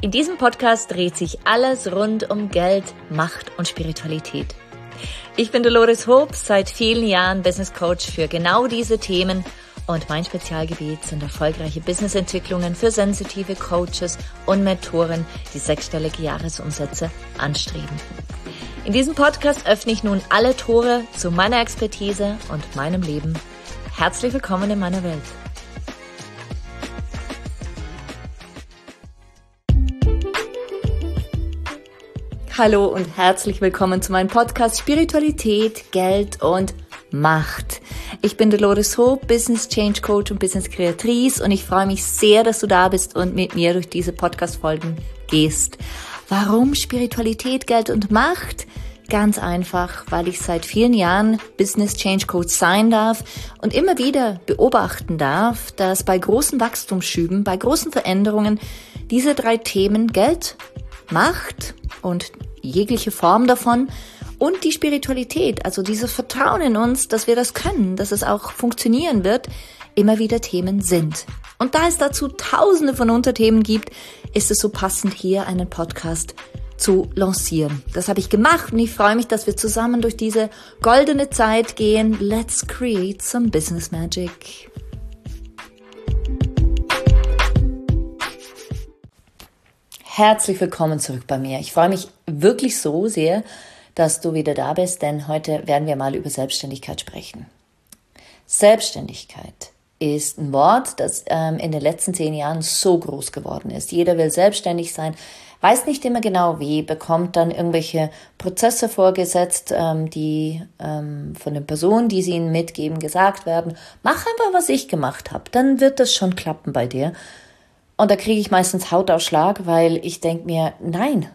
In diesem Podcast dreht sich alles rund um Geld, Macht und Spiritualität. Ich bin Dolores Hoop, seit vielen Jahren Business Coach für genau diese Themen und mein Spezialgebiet sind erfolgreiche Businessentwicklungen für sensitive Coaches und Mentoren, die sechsstellige Jahresumsätze anstreben. In diesem Podcast öffne ich nun alle Tore zu meiner Expertise und meinem Leben. Herzlich willkommen in meiner Welt. Hallo und herzlich willkommen zu meinem Podcast Spiritualität, Geld und Macht. Ich bin Dolores Hoop, Business Change Coach und Business Kreatrice und ich freue mich sehr, dass du da bist und mit mir durch diese Podcast-Folgen gehst. Warum Spiritualität, Geld und Macht? Ganz einfach, weil ich seit vielen Jahren Business Change Coach sein darf und immer wieder beobachten darf, dass bei großen Wachstumsschüben, bei großen Veränderungen diese drei Themen Geld, Macht und jegliche Form davon und die Spiritualität, also dieses Vertrauen in uns, dass wir das können, dass es auch funktionieren wird, immer wieder Themen sind. Und da es dazu tausende von Unterthemen gibt, ist es so passend, hier einen Podcast zu lancieren. Das habe ich gemacht und ich freue mich, dass wir zusammen durch diese goldene Zeit gehen. Let's create some business magic. Herzlich willkommen zurück bei mir. Ich freue mich wirklich so sehr, dass du wieder da bist, denn heute werden wir mal über Selbstständigkeit sprechen. Selbstständigkeit ist ein Wort, das in den letzten 10 Jahren so groß geworden ist. Jeder will selbstständig sein, weiß nicht immer genau wie, bekommt dann irgendwelche Prozesse vorgesetzt, die von den Personen, die sie ihnen mitgeben, gesagt werden, mach einfach, was ich gemacht habe, dann wird das schon klappen bei dir. Und da kriege ich meistens Hautausschlag, weil ich denke mir, nein,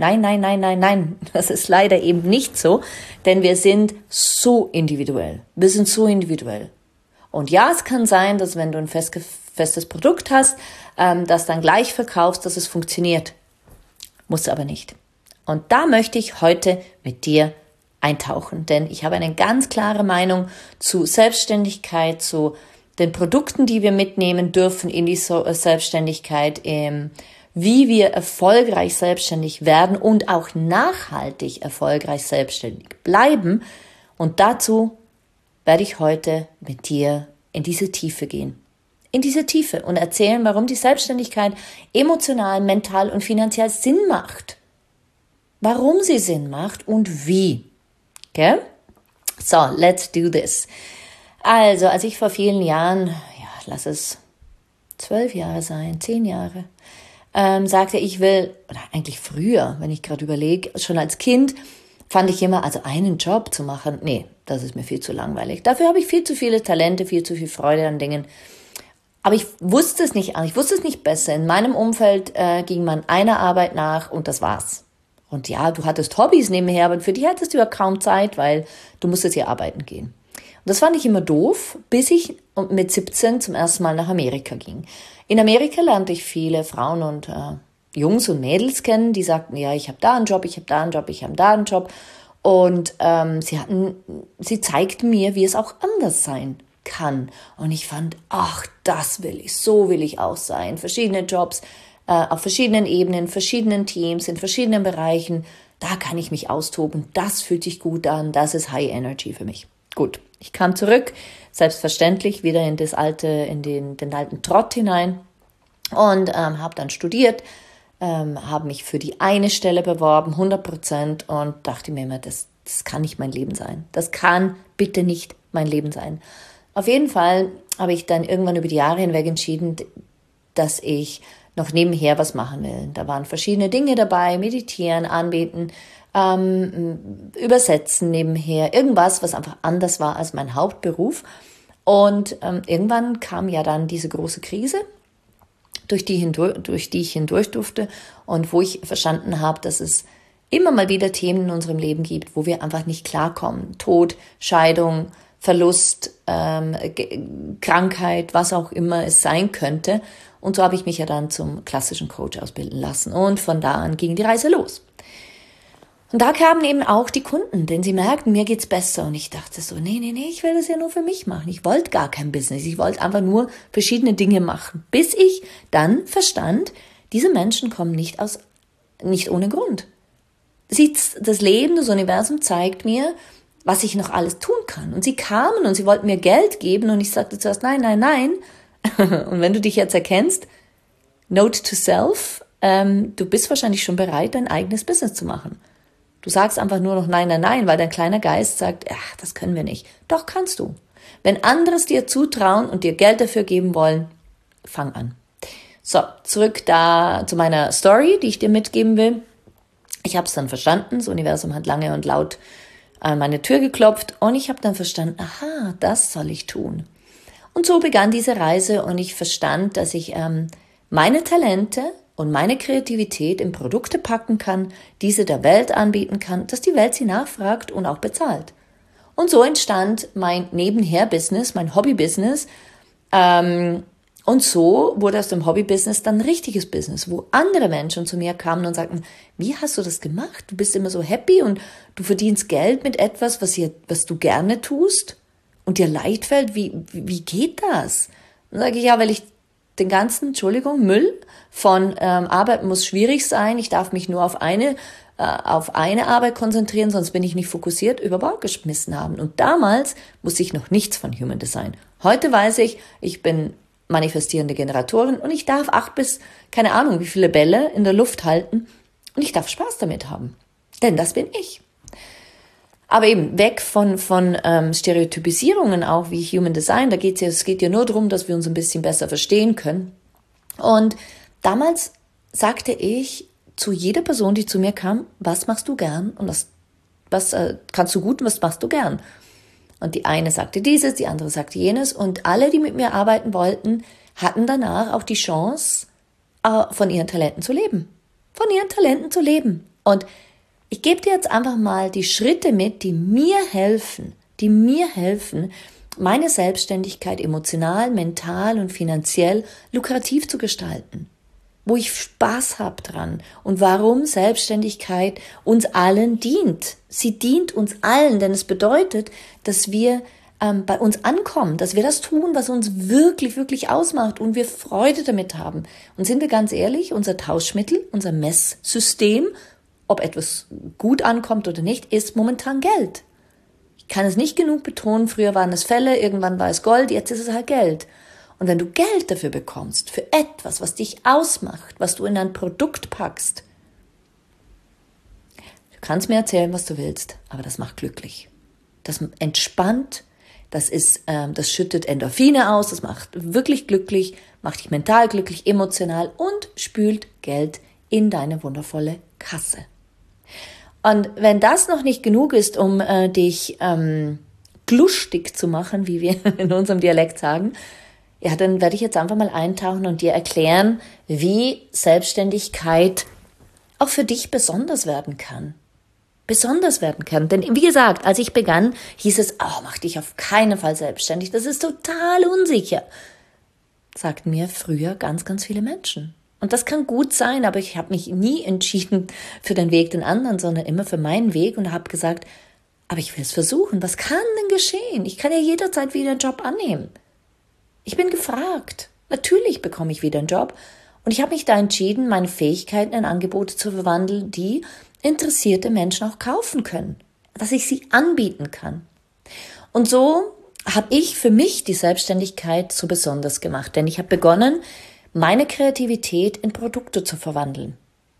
das ist leider eben nicht so, denn wir sind so individuell. Wir sind so individuell. Und ja, es kann sein, dass wenn du ein festes Produkt hast, das dann gleich verkaufst, dass es funktioniert. Muss aber nicht. Und da möchte ich heute mit dir eintauchen, denn ich habe eine ganz klare Meinung zu Selbstständigkeit, zu den Produkten, die wir mitnehmen dürfen in die Selbstständigkeit, wie wir erfolgreich selbstständig werden und auch nachhaltig erfolgreich selbstständig bleiben. Und dazu werde ich heute mit dir in diese Tiefe gehen. In diese Tiefe und erzählen, warum die Selbstständigkeit emotional, mental und finanziell Sinn macht. Warum sie Sinn macht und wie. Okay? So, let's do this. Also, als ich vor vielen Jahren, lass es 12 Jahre sein, 10 Jahre, sagte ich will, oder eigentlich früher, wenn ich gerade überlege, schon als Kind fand ich immer, also einen Job zu machen, nee, das ist mir viel zu langweilig. Dafür habe ich viel zu viele Talente, viel zu viel Freude an Dingen. Aber ich wusste es nicht besser. In meinem Umfeld ging man einer Arbeit nach und das war's. Und ja, du hattest Hobbys nebenher, aber für die hattest du ja kaum Zeit, weil du musstest ja arbeiten gehen. Und das fand ich immer doof, bis ich mit 17 zum ersten Mal nach Amerika ging. In Amerika lernte ich viele Frauen und Jungs und Mädels kennen, die sagten, ja, ich habe da einen Job, ich habe da einen Job, ich habe da einen Job. Und sie zeigten mir, wie es auch anders sein kann. Und ich fand, ach, das will ich, so will ich auch sein. Verschiedene Jobs, auf verschiedenen Ebenen, verschiedenen Teams, in verschiedenen Bereichen. Da kann ich mich austoben. Das fühlt sich gut an. Das ist High Energy für mich. Gut, ich kam zurück, selbstverständlich wieder in den alten Trott hinein und habe dann studiert, habe mich für die eine Stelle beworben, 100% und dachte mir immer, das kann nicht mein Leben sein. Das kann bitte nicht mein Leben sein. Auf jeden Fall habe ich dann irgendwann über die Jahre hinweg entschieden, dass ich noch nebenher was machen will. Da waren verschiedene Dinge dabei, meditieren, anbeten, übersetzen nebenher, irgendwas, was einfach anders war als mein Hauptberuf. Und irgendwann kam ja dann diese große Krise, durch die ich hindurch durfte und wo ich verstanden habe, dass es immer mal wieder Themen in unserem Leben gibt, wo wir einfach nicht klarkommen. Tod, Scheidung, Verlust, Krankheit, was auch immer es sein könnte. Und so habe ich mich ja dann zum klassischen Coach ausbilden lassen. Und von da an ging die Reise los. Und da kamen eben auch die Kunden, denn sie merkten, mir geht's besser. Und ich dachte so, nee, ich will das ja nur für mich machen. Ich wollte gar kein Business. Ich wollte einfach nur verschiedene Dinge machen. Bis ich dann verstand, Diese Menschen kommen nicht ohne Grund. Das Leben, das Universum zeigt mir, was ich noch alles tun kann. Und sie kamen und sie wollten mir Geld geben und ich sagte zuerst, nein, nein, nein. Und wenn du dich jetzt erkennst, note to self, du bist wahrscheinlich schon bereit, dein eigenes Business zu machen. Du sagst einfach nur noch nein, nein, nein, weil dein kleiner Geist sagt, ach, das können wir nicht. Doch, kannst du. Wenn andere es dir zutrauen und dir Geld dafür geben wollen, fang an. So, zurück da zu meiner Story, die ich dir mitgeben will. Ich habe es dann verstanden, das Universum hat lange und laut an meine Tür geklopft und ich habe dann verstanden, aha, das soll ich tun. Und so begann diese Reise und ich verstand, dass ich meine Talente und meine Kreativität in Produkte packen kann, diese der Welt anbieten kann, dass die Welt sie nachfragt und auch bezahlt. Und so entstand mein Nebenher-Business, mein Hobby-Business. Und so wurde aus dem Hobby-Business dann ein richtiges Business, wo andere Menschen zu mir kamen und sagten, wie hast du das gemacht? Du bist immer so happy und du verdienst Geld mit etwas, was du gerne tust und dir leicht fällt. Wie geht das? Dann sage ich, ja, weil ich den ganzen, Müll von Arbeit muss schwierig sein. Ich darf mich nur auf eine Arbeit konzentrieren, sonst bin ich nicht fokussiert, über Bord geschmissen haben. Und damals wusste ich noch nichts von Human Design. Heute weiß ich bin manifestierende Generatorin und ich darf 8 bis, keine Ahnung, wie viele Bälle in der Luft halten und ich darf Spaß damit haben. Denn das bin ich. Aber eben weg von Stereotypisierungen auch wie Human Design, es geht ja nur darum, dass wir uns ein bisschen besser verstehen können. Und damals sagte ich zu jeder Person, die zu mir kam, was machst du gern und was kannst du gut und was machst du gern? Und die eine sagte dieses, die andere sagte jenes und alle, die mit mir arbeiten wollten, hatten danach auch die Chance, von ihren Talenten zu leben. Von ihren Talenten zu leben. Und ich gebe dir jetzt einfach mal die Schritte mit, die mir helfen, meine Selbstständigkeit emotional, mental und finanziell lukrativ zu gestalten. Wo ich Spaß habe dran und warum Selbstständigkeit uns allen dient. Sie dient uns allen, denn es bedeutet, dass wir bei uns ankommen, dass wir das tun, was uns wirklich, wirklich ausmacht und wir Freude damit haben. Und sind wir ganz ehrlich, unser Tauschmittel, unser Messsystem, ob etwas gut ankommt oder nicht, ist momentan Geld. Ich kann es nicht genug betonen, früher waren es Fälle, irgendwann war es Gold, jetzt ist es halt Geld. Und wenn du Geld dafür bekommst, für etwas, was dich ausmacht, was du in ein Produkt packst, du kannst mir erzählen, was du willst, aber das macht glücklich. Das entspannt, das schüttet Endorphine aus, das macht wirklich glücklich, macht dich mental glücklich, emotional und spült Geld in deine wundervolle Kasse. Und wenn das noch nicht genug ist, um dich glustig zu machen, wie wir in unserem Dialekt sagen, ja, dann werde ich jetzt einfach mal eintauchen und dir erklären, wie Selbstständigkeit auch für dich besonders werden kann. Denn wie gesagt, als ich begann, hieß es, mach dich auf keinen Fall selbstständig, das ist total unsicher. Sagten mir früher ganz, ganz viele Menschen. Und das kann gut sein, aber ich habe mich nie entschieden für den Weg den anderen, sondern immer für meinen Weg und habe gesagt, aber ich will es versuchen, was kann denn geschehen? Ich kann ja jederzeit wieder einen Job annehmen. Ich bin gefragt. Natürlich bekomme ich wieder einen Job. Und ich habe mich da entschieden, meine Fähigkeiten in Angebote zu verwandeln, die interessierte Menschen auch kaufen können. Dass ich sie anbieten kann. Und so habe ich für mich die Selbstständigkeit so besonders gemacht. Denn ich habe begonnen, meine Kreativität in Produkte zu verwandeln.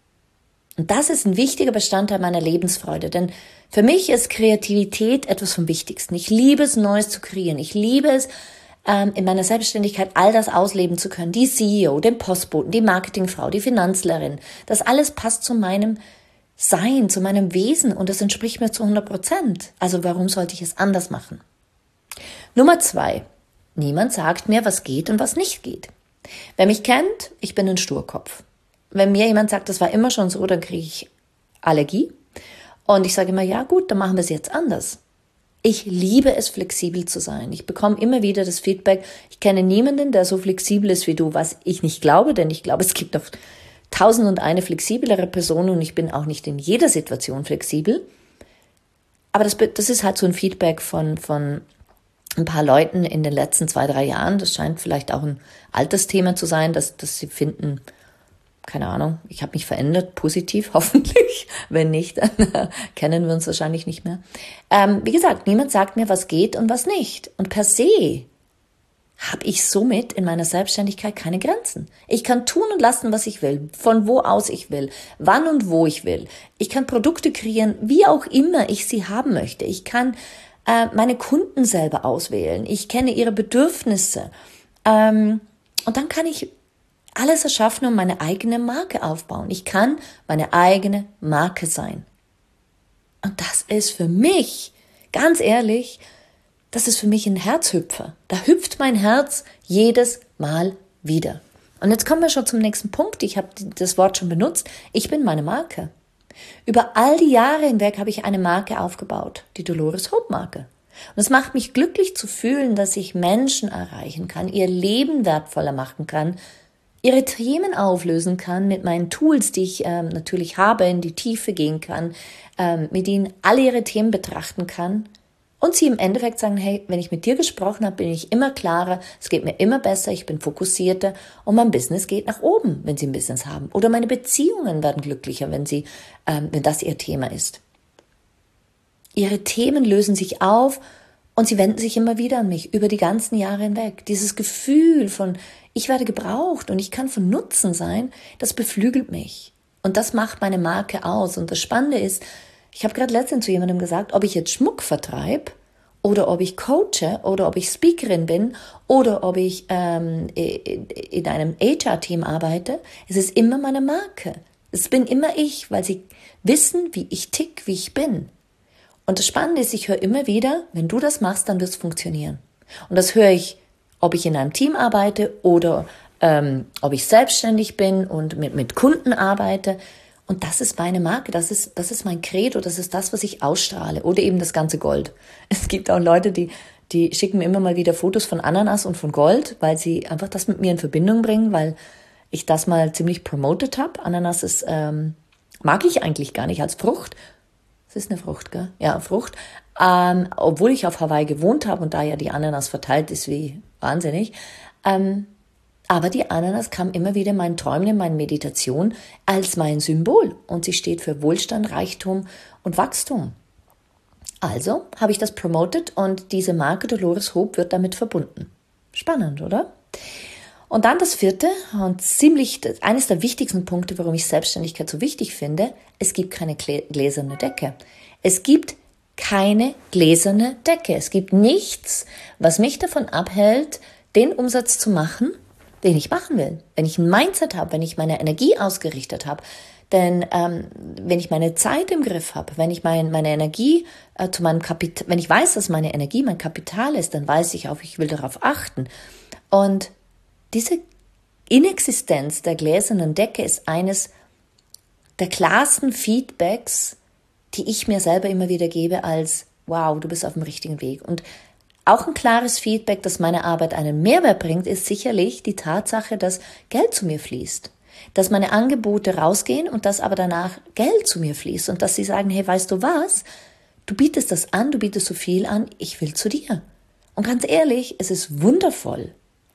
Und das ist ein wichtiger Bestandteil meiner Lebensfreude. Denn für mich ist Kreativität etwas vom Wichtigsten. Ich liebe es, Neues zu kreieren. Ich liebe es, in meiner Selbstständigkeit all das ausleben zu können. Die CEO, den Postboten, die Marketingfrau, die Finanzlerin. Das alles passt zu meinem Sein, zu meinem Wesen und das entspricht mir zu 100%. Also warum sollte ich es anders machen? Nummer 2. Niemand sagt mir, was geht und was nicht geht. Wer mich kennt, ich bin ein Sturkopf. Wenn mir jemand sagt, das war immer schon so, dann kriege ich Allergie. Und ich sage immer, ja gut, dann machen wir es jetzt anders. Ich liebe es, flexibel zu sein. Ich bekomme immer wieder das Feedback, ich kenne niemanden, der so flexibel ist wie du, was ich nicht glaube, denn ich glaube, es gibt noch 1001 flexiblere Personen und ich bin auch nicht in jeder Situation flexibel. Aber das ist halt so ein Feedback von ein paar Leuten in den letzten 2-3 Jahren. Das scheint vielleicht auch ein Altersthema zu sein, dass sie finden, keine Ahnung, ich habe mich verändert, positiv hoffentlich. Wenn nicht, dann kennen wir uns wahrscheinlich nicht mehr. Wie gesagt, niemand sagt mir, was geht und was nicht. Und per se habe ich somit in meiner Selbstständigkeit keine Grenzen. Ich kann tun und lassen, was ich will, von wo aus ich will, wann und wo ich will. Ich kann Produkte kreieren, wie auch immer ich sie haben möchte. Ich kann meine Kunden selber auswählen. Ich kenne ihre Bedürfnisse. Und dann kann ich alles erschaffen und meine eigene Marke aufbauen. Ich kann meine eigene Marke sein. Und das ist für mich, ganz ehrlich, das ist für mich ein Herzhüpfer. Da hüpft mein Herz jedes Mal wieder. Und jetzt kommen wir schon zum nächsten Punkt. Ich habe das Wort schon benutzt. Ich bin meine Marke. Über all die Jahre hinweg habe ich eine Marke aufgebaut, die Dolores Hope Marke. Und es macht mich glücklich zu fühlen, dass ich Menschen erreichen kann, ihr Leben wertvoller machen kann, ihre Themen auflösen kann mit meinen Tools, die ich natürlich habe, in die Tiefe gehen kann, mit ihnen alle ihre Themen betrachten kann und sie im Endeffekt sagen, hey, wenn ich mit dir gesprochen habe, bin ich immer klarer, es geht mir immer besser, ich bin fokussierter und mein Business geht nach oben, wenn sie ein Business haben. Oder meine Beziehungen werden glücklicher, wenn das ihr Thema ist. Ihre Themen lösen sich auf und sie wenden sich immer wieder an mich, über die ganzen Jahre hinweg. Dieses Gefühl von, ich werde gebraucht und ich kann von Nutzen sein, das beflügelt mich. Und das macht meine Marke aus. Und das Spannende ist, ich habe gerade letztens zu jemandem gesagt, ob ich jetzt Schmuck vertreibe oder ob ich coache oder ob ich Speakerin bin oder ob ich in einem HR-Team arbeite, es ist immer meine Marke. Es bin immer ich, weil sie wissen, wie ich tick, wie ich bin. Und das Spannende ist, ich höre immer wieder, wenn du das machst, dann wird es funktionieren. Und das höre ich, ob ich in einem Team arbeite oder ob ich selbstständig bin und mit Kunden arbeite. Und das ist meine Marke, das ist mein Credo, das ist das, was ich ausstrahle. Oder eben das ganze Gold. Es gibt auch Leute, die schicken mir immer mal wieder Fotos von Ananas und von Gold, weil sie einfach das mit mir in Verbindung bringen, weil ich das mal ziemlich promotet habe. Ananas ist, mag ich eigentlich gar nicht als Frucht. Es ist eine Frucht, gell? Ja, Frucht. Obwohl ich auf Hawaii gewohnt habe und da ja die Ananas verteilt ist wie wahnsinnig. Aber die Ananas kam immer wieder in meinen Träumen, in meinen Meditationen als mein Symbol. Und sie steht für Wohlstand, Reichtum und Wachstum. Also habe ich das promotet und diese Marke Dolores Hope wird damit verbunden. Spannend, oder? Und dann das vierte und eines der wichtigsten Punkte, warum ich Selbstständigkeit so wichtig finde, es gibt keine gläserne Decke. Es gibt keine gläserne Decke. Es gibt nichts, was mich davon abhält, den Umsatz zu machen, den ich machen will. Wenn ich ein Mindset habe, wenn ich meine Energie ausgerichtet habe, denn wenn ich meine Zeit im Griff habe, wenn ich meine Energie zu meinem Kapital, wenn ich weiß, dass meine Energie mein Kapital ist, dann weiß ich auch, ich will darauf achten. Und diese Inexistenz der gläsernen Decke ist eines der klarsten Feedbacks, die ich mir selber immer wieder gebe als, wow, du bist auf dem richtigen Weg. Und auch ein klares Feedback, dass meine Arbeit einen Mehrwert bringt, ist sicherlich die Tatsache, dass Geld zu mir fließt. Dass meine Angebote rausgehen und dass aber danach Geld zu mir fließt und dass sie sagen, hey, weißt du was? Du bietest das an, du bietest so viel an, ich will zu dir. Und ganz ehrlich, es ist wundervoll,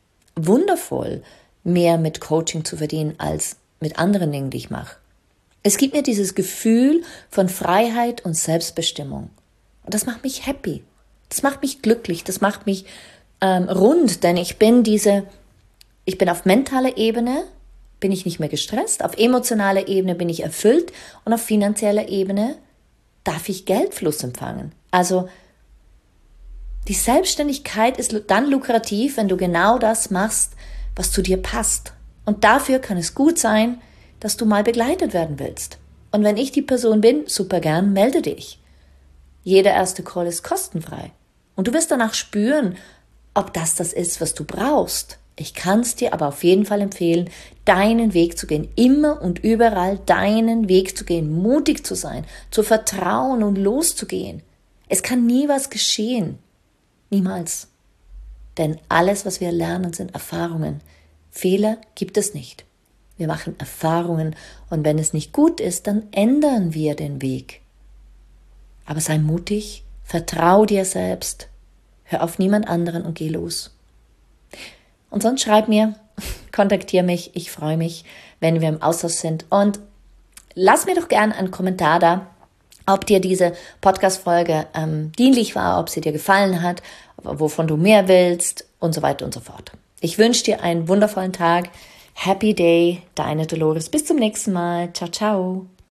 mehr mit Coaching zu verdienen als mit anderen Dingen, die ich mache. Es gibt mir dieses Gefühl von Freiheit und Selbstbestimmung. Und das macht mich happy. Das macht mich glücklich. Das macht mich rund, denn ich bin auf mentaler Ebene bin ich nicht mehr gestresst, auf emotionaler Ebene bin ich erfüllt und auf finanzieller Ebene darf ich Geldfluss empfangen. Also die Selbstständigkeit ist dann lukrativ, wenn du genau das machst, was zu dir passt. Und dafür kann es gut sein, dass du mal begleitet werden willst. Und wenn ich die Person bin, super gern, melde dich. Jeder erste Call ist kostenfrei. Und du wirst danach spüren, ob das ist, was du brauchst. Ich kann es dir aber auf jeden Fall empfehlen, deinen Weg zu gehen, immer und überall deinen Weg zu gehen, mutig zu sein, zu vertrauen und loszugehen. Es kann nie was geschehen. Niemals. Denn alles, was wir lernen, sind Erfahrungen. Fehler gibt es nicht. Wir machen Erfahrungen und wenn es nicht gut ist, dann ändern wir den Weg. Aber sei mutig, vertrau dir selbst, hör auf niemand anderen und geh los. Und sonst schreib mir, kontaktiere mich. Ich freue mich, wenn wir im Austausch sind. Und lass mir doch gerne einen Kommentar da, ob dir diese Podcast-Folge dienlich war, ob sie dir gefallen hat, wovon du mehr willst und so weiter und so fort. Ich wünsche dir einen wundervollen Tag. Happy Day, deine Dolores. Bis zum nächsten Mal. Ciao, ciao.